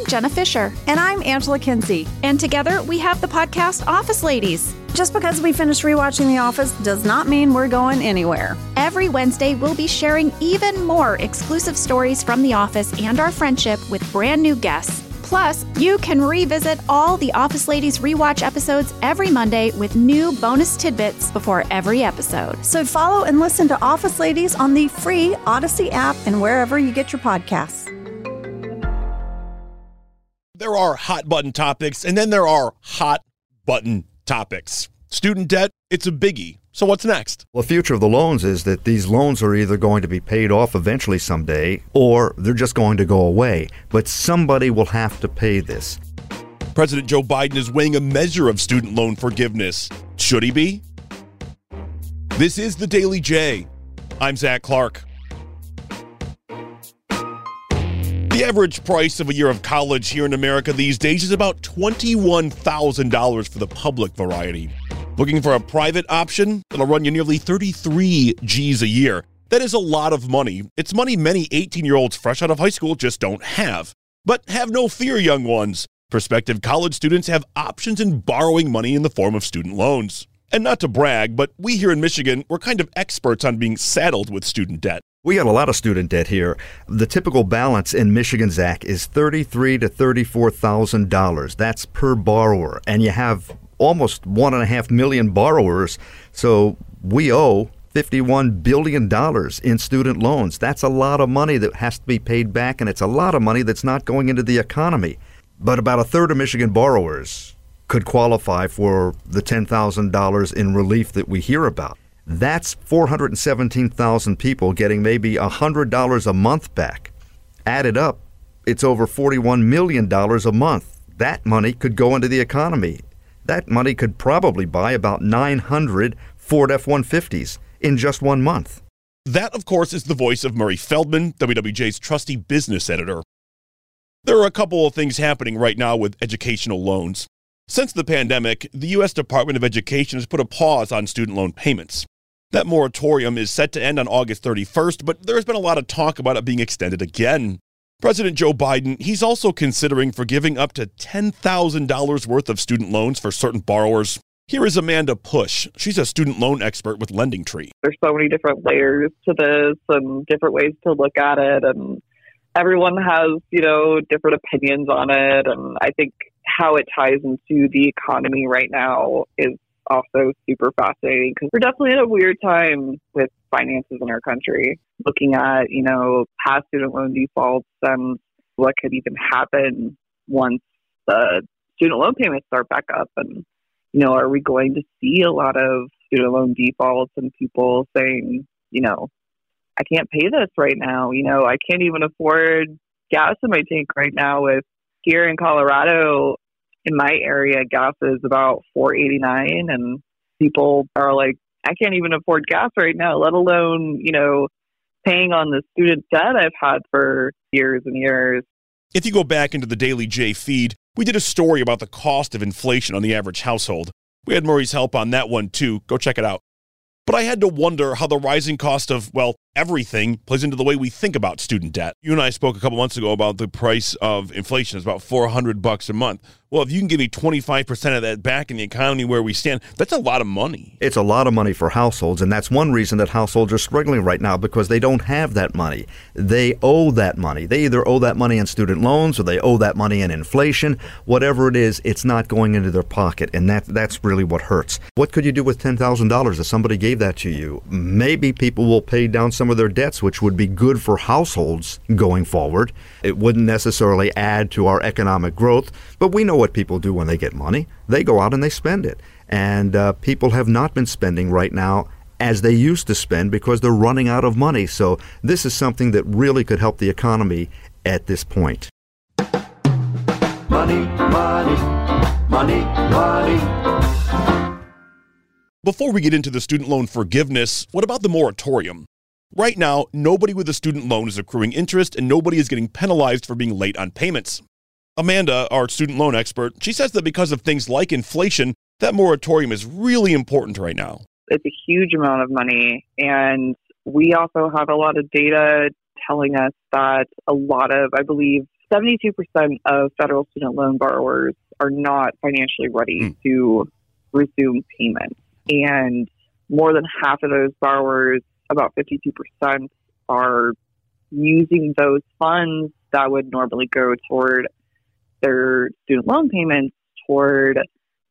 Jenna Fisher. And I'm Angela Kinsey. And together we have the podcast Office Ladies. Just because we finished rewatching The Office does not mean we're going anywhere. Every Wednesday, we'll be sharing even more exclusive stories from The Office and our friendship with brand new guests. Plus, you can revisit all the Office Ladies rewatch episodes every Monday with new bonus tidbits before every episode. So follow and listen to Office Ladies on the free Odyssey app and wherever you get your podcasts. There are hot button topics, and then there are hot button topics. Student debt, it's a biggie. So what's next? Well, the future of the loans is that these loans are either going to be paid off eventually someday, or they're just going to go away. But somebody will have to pay this. President Joe Biden is weighing a measure of student loan forgiveness. Should he be? This is the Daily J. I'm Zach Clark. The average price of a year of college here in America these days is about $21,000 for the public variety. Looking for a private option? It'll run you nearly 33 G's a year. That is a lot of money. It's money many 18-year-olds fresh out of high school just don't have. But have no fear, young ones. Prospective college students have options in borrowing money in the form of student loans. And not to brag, but we here in Michigan, we're kind of experts on being saddled with student debt. We got a lot of student debt here. The typical balance in Michigan, Zach, is $33,000 to $34,000. That's per borrower. And you have almost 1.5 million borrowers, so we owe $51 billion in student loans. That's a lot of money that has to be paid back, and it's a lot of money that's not going into the economy. But about a third of Michigan borrowers could qualify for the $10,000 in relief that we hear about. That's 417,000 people getting maybe $100 a month back. Added up, it's over $41 million a month. That money could go into the economy. That money could probably buy about 900 Ford F-150s in just 1 month. That, of course, is the voice of Murray Feldman, WWJ's trusty business editor. There are a couple of things happening right now with educational loans. Since the pandemic, the U.S. Department of Education has put a pause on student loan payments. That moratorium is set to end on August 31st, but there has been a lot of talk about it being extended again. President Joe Biden, he's also considering forgiving up to $10,000 worth of student loans for certain borrowers. Here is Amanda Push. She's a student loan expert with LendingTree. There's so many different layers to this and different ways to look at it. And everyone has, different opinions on it. And I think how it ties into the economy right now is also super fascinating because we're definitely in a weird time with finances in our country. Looking at, past student loan defaults and what could even happen once the student loan payments start back up. And, are we going to see a lot of student loan defaults and people saying, I can't pay this right now. I can't even afford gas in my tank right now. With here in Colorado, in my area, gas is about $4.89, and people are like, I can't even afford gas right now, let alone, paying on the student debt I've had for years and years. If you go back into the Daily J feed, we did a story about the cost of inflation on the average household. We had Murray's help on that one, too. Go check it out. But I had to wonder how the rising cost of, everything plays into the way we think about student debt. You and I spoke a couple months ago about the price of inflation. It's about $400 a month. Well, if you can give me 25% of that back in the economy where we stand, that's a lot of money. It's a lot of money for households, and that's one reason that households are struggling right now, because they don't have that money. They owe that money. They either owe that money in student loans or they owe that money in inflation. Whatever it is, it's not going into their pocket, and that's really what hurts. What could you do with $10,000 if somebody gave that to you? Maybe people will pay down some of their debts, which would be good for households going forward. It wouldn't necessarily add to our economic growth, but we know what people do when they get money. They go out and they spend it. And people have not been spending right now as they used to spend because they're running out of money. So this is something that really could help the economy at this point. Money, money, money, money. Before we get into the student loan forgiveness, what about the moratorium? Right now, nobody with a student loan is accruing interest and nobody is getting penalized for being late on payments. Amanda, our student loan expert, she says that because of things like inflation, that moratorium is really important right now. It's a huge amount of money, and we also have a lot of data telling us that a lot of, I believe, 72% of federal student loan borrowers are not financially ready to resume payments. And more than half of those borrowers, about 52%, are using those funds that would normally go toward their student loan payments toward,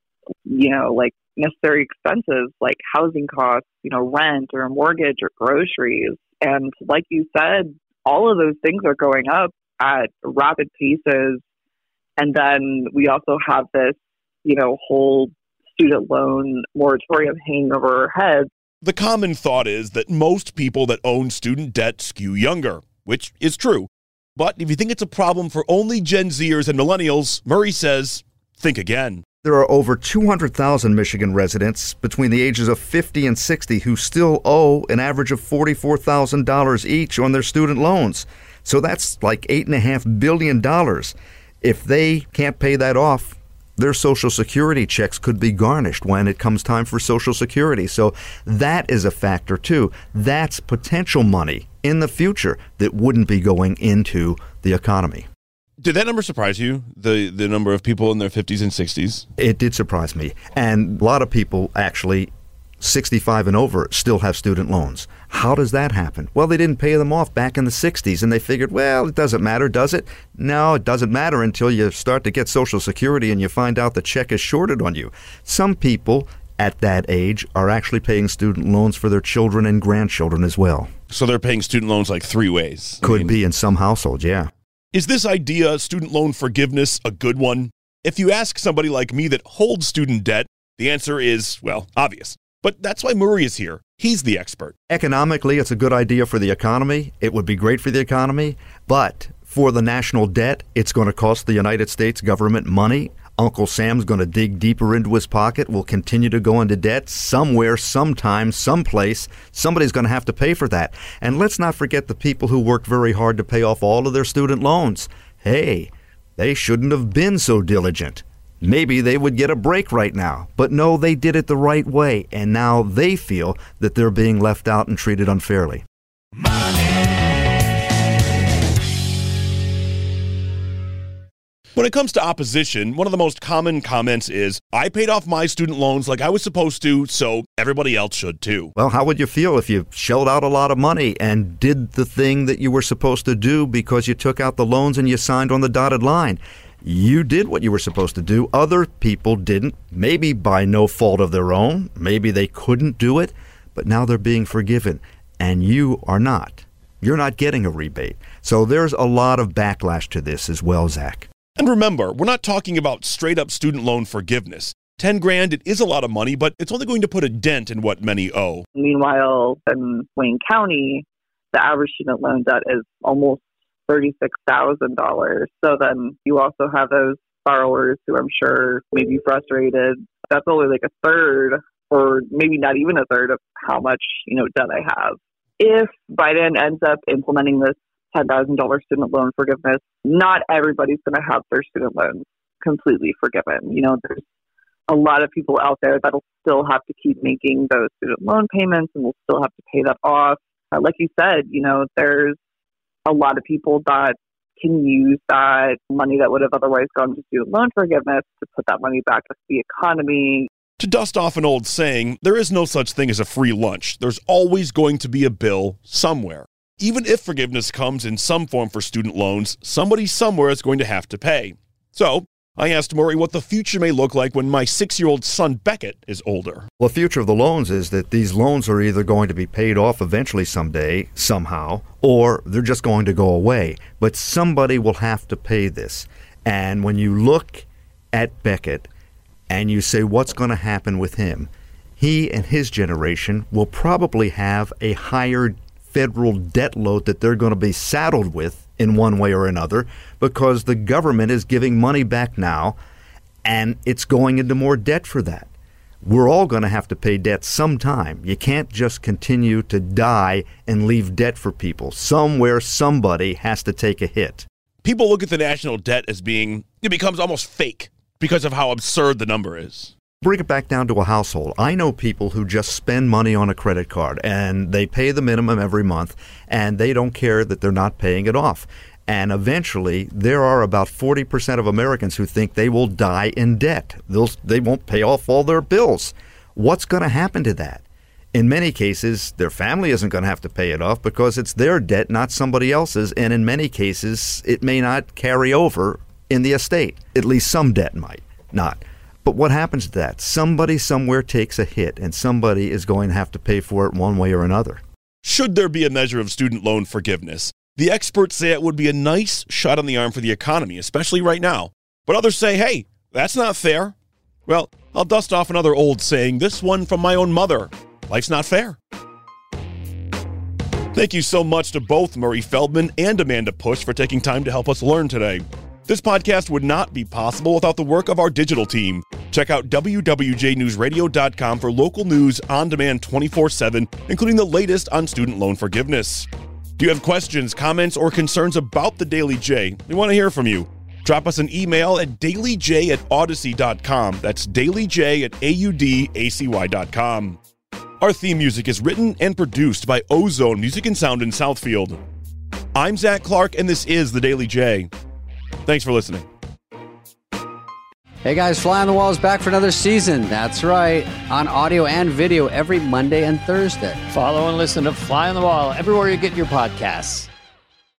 like necessary expenses like housing costs, rent or mortgage or groceries. And like you said, all of those things are going up at rapid paces. And then we also have this, whole student loan moratorium hanging over our heads. The common thought is that most people that own student debt skew younger, which is true. But if you think it's a problem for only Gen Zers and millennials, Murray says, think again. There are over 200,000 Michigan residents between the ages of 50 and 60 who still owe an average of $44,000 each on their student loans. So that's like $8.5 billion. If they can't pay that off, their Social Security checks could be garnished when it comes time for Social Security. So that is a factor, too. That's potential money in the future that wouldn't be going into the economy. Did that number surprise you, the number of people in their 50s and 60s? It did surprise me. And a lot of people, actually, 65 and over, still have student loans. How does that happen? Well, they didn't pay them off back in the 60s, and they figured, well, it doesn't matter, does it? No, it doesn't matter until you start to get Social Security and you find out the check is shorted on you. Some people at that age are actually paying student loans for their children and grandchildren as well. So they're paying student loans like 3 ways. Could be in some households, yeah. Is this idea, student loan forgiveness, a good one? If you ask somebody like me that holds student debt, the answer is, well, obvious. But that's why Murray is here. He's the expert. Economically, it's a good idea for the economy. It would be great for the economy. But for the national debt, it's going to cost the United States government money. Uncle Sam's going to dig deeper into his pocket, will continue to go into debt somewhere, sometime, someplace. Somebody's going to have to pay for that. And let's not forget the people who worked very hard to pay off all of their student loans. Hey, they shouldn't have been so diligent. Maybe they would get a break right now. But no, they did it the right way, and now they feel that they're being left out and treated unfairly. When it comes to opposition, one of the most common comments is, I paid off my student loans like I was supposed to, so everybody else should too. Well, how would you feel if you shelled out a lot of money and did the thing that you were supposed to do because you took out the loans and you signed on the dotted line? You did what you were supposed to do. Other people didn't, maybe by no fault of their own. Maybe they couldn't do it, but now they're being forgiven, and you are not. You're not getting a rebate. So there's a lot of backlash to this as well, Zach. And remember, we're not talking about straight-up student loan forgiveness. $10,000, it is a lot of money, but it's only going to put a dent in what many owe. Meanwhile, in Wayne County, the average student loan debt is almost $36,000. So then you also have those borrowers who I'm sure may be frustrated. That's only like a third, or maybe not even a third of how much, debt I have. If Biden ends up implementing this $10,000 student loan forgiveness, not everybody's going to have their student loans completely forgiven. There's a lot of people out there that'll still have to keep making those student loan payments and will still have to pay that off. Like you said, there's a lot of people that can use that money that would have otherwise gone to student loan forgiveness to put that money back into the economy. To dust off an old saying, there is no such thing as a free lunch. There's always going to be a bill somewhere. Even if forgiveness comes in some form for student loans, somebody somewhere is going to have to pay. So I asked Murray what the future may look like when my 6-year-old son Beckett is older. Well, the future of the loans is that these loans are either going to be paid off eventually someday, somehow, or they're just going to go away. But somebody will have to pay this. And when you look at Beckett and you say what's going to happen with him, he and his generation will probably have a higher federal debt load that they're going to be saddled with in one way or another, because the government is giving money back now, and it's going into more debt for that. We're all going to have to pay debt sometime. You can't just continue to die and leave debt for people. Somewhere, somebody has to take a hit. People look at the national debt as it becomes almost fake because of how absurd the number is. Bring it back down to a household. I know people who just spend money on a credit card and they pay the minimum every month and they don't care that they're not paying it off. And eventually, there are about 40% of Americans who think they will die in debt. They won't pay off all their bills. What's going to happen to that? In many cases, their family isn't going to have to pay it off because it's their debt, not somebody else's. And in many cases, it may not carry over in the estate. At least some debt might not. But what happens to that? Somebody somewhere takes a hit, and somebody is going to have to pay for it one way or another. Should there be a measure of student loan forgiveness? The experts say it would be a nice shot on the arm for the economy, especially right now. But others say, hey, that's not fair. Well, I'll dust off another old saying, this one from my own mother. Life's not fair. Thank you so much to both Murray Feldman and Amanda Push for taking time to help us learn today. This podcast would not be possible without the work of our digital team. Check out wwjnewsradio.com for local news on demand 24/7, including the latest on student loan forgiveness. Do you have questions, comments, or concerns about the Daily J? We want to hear from you. Drop us an email at dailyj@audacy.com. That's dailyj@audacy.com. Our theme music is written and produced by Ozone Music and Sound in Southfield. I'm Zach Clark, and this is the Daily J. Thanks for listening. Hey guys, Fly on the Wall is back for another season. That's right, on audio and video every Monday and Thursday. Follow and listen to Fly on the Wall everywhere you get your podcasts.